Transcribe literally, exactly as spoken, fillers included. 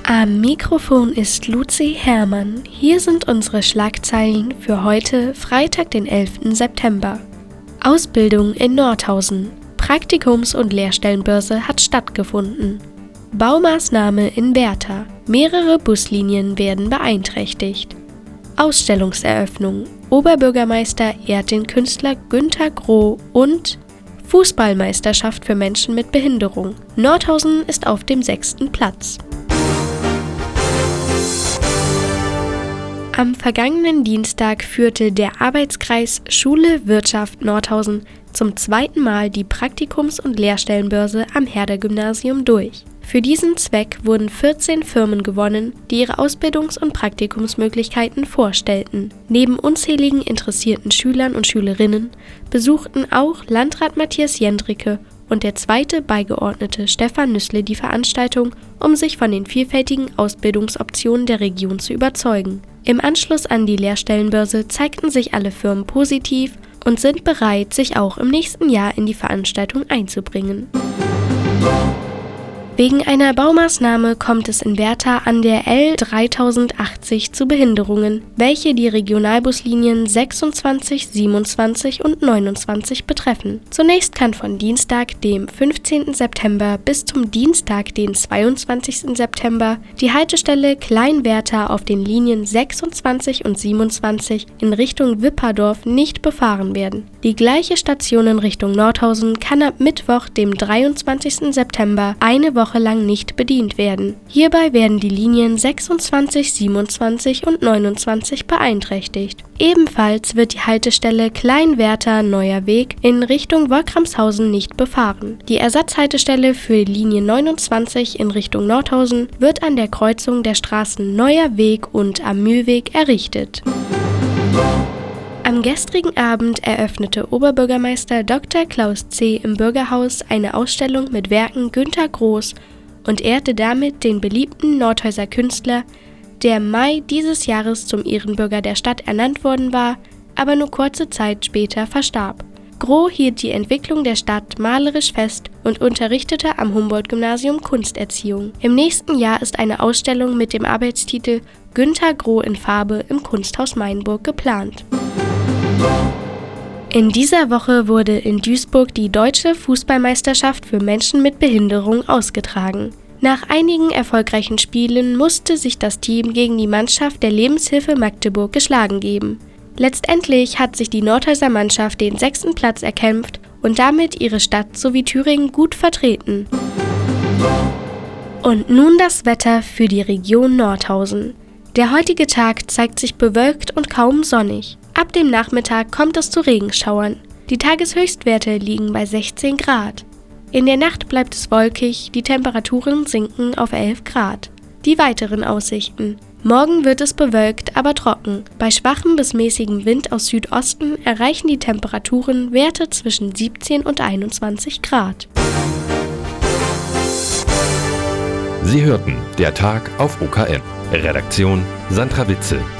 Am Mikrofon ist Luzi Herrmann. Hier sind unsere Schlagzeilen für heute, Freitag, den elften September. Ausbildung in Nordhausen. Praktikums- und Lehrstellenbörse hat stattgefunden. Baumaßnahme in Bertha. Mehrere Buslinien werden beeinträchtigt. Ausstellungseröffnung. Oberbürgermeister ehrt den Künstler Günter Groh und Fußballmeisterschaft für Menschen mit Behinderung. Nordhausen ist auf dem sechsten Platz. Am vergangenen Dienstag führte der Arbeitskreis Schule Wirtschaft Nordhausen zum zweiten Mal die Praktikums- und Lehrstellenbörse am Herder-Gymnasium durch. Für diesen Zweck wurden vierzehn Firmen gewonnen, die ihre Ausbildungs- und Praktikumsmöglichkeiten vorstellten. Neben unzähligen interessierten Schülern und Schülerinnen besuchten auch Landrat Matthias Jendricke und der zweite Beigeordnete Stefan Nüssle die Veranstaltung, um sich von den vielfältigen Ausbildungsoptionen der Region zu überzeugen. Im Anschluss an die Lehrstellenbörse zeigten sich alle Firmen positiv und sind bereit, sich auch im nächsten Jahr in die Veranstaltung einzubringen. Wegen einer Baumaßnahme kommt es in Bertha an der L dreitausendachtzig zu Behinderungen, welche die Regionalbuslinien sechsundzwanzig, siebenundzwanzig und neunundzwanzig betreffen. Zunächst kann von Dienstag, dem fünfzehnten September bis zum Dienstag, den zweiundzwanzigsten September, die Haltestelle Klein-Bertha auf den Linien sechsundzwanzig und siebenundzwanzig in Richtung Wipperdorf nicht befahren werden. Die gleiche Station in Richtung Nordhausen kann ab Mittwoch, dem dreiundzwanzigsten September, eine Woche lang nicht bedient werden. Hierbei werden die Linien sechsundzwanzig, siebenundzwanzig und neunundzwanzig beeinträchtigt. Ebenfalls wird die Haltestelle Klein-Bertha Neuer Weg in Richtung Wolkramshausen nicht befahren. Die Ersatzhaltestelle für Linie neunundzwanzig in Richtung Nordhausen wird an der Kreuzung der Straßen Neuer Weg und Am Mühlweg errichtet. Am gestrigen Abend eröffnete Oberbürgermeister Doktor Klaus C. im Bürgerhaus eine Ausstellung mit Werken Günter Grohs und ehrte damit den beliebten Nordhäuser Künstler, der im Mai dieses Jahres zum Ehrenbürger der Stadt ernannt worden war, aber nur kurze Zeit später verstarb. Groh hielt die Entwicklung der Stadt malerisch fest und unterrichtete am Humboldt-Gymnasium Kunsterziehung. Im nächsten Jahr ist eine Ausstellung mit dem Arbeitstitel Günter Groh in Farbe im Kunsthaus Mainburg geplant. In dieser Woche wurde in Duisburg die Deutsche Fußballmeisterschaft für Menschen mit Behinderung ausgetragen. Nach einigen erfolgreichen Spielen musste sich das Team gegen die Mannschaft der Lebenshilfe Magdeburg geschlagen geben. Letztendlich hat sich die Nordhäuser Mannschaft den sechsten Platz erkämpft und damit ihre Stadt sowie Thüringen gut vertreten. Und nun das Wetter für die Region Nordhausen. Der heutige Tag zeigt sich bewölkt und kaum sonnig. Ab dem Nachmittag kommt es zu Regenschauern. Die Tageshöchstwerte liegen bei sechzehn Grad. In der Nacht bleibt es wolkig, die Temperaturen sinken auf elf Grad. Die weiteren Aussichten. Morgen wird es bewölkt, aber trocken. Bei schwachem bis mäßigem Wind aus Südosten erreichen die Temperaturen Werte zwischen siebzehn und einundzwanzig Grad. Sie hörten der Tag auf O K M. Redaktion Sandra Witzel.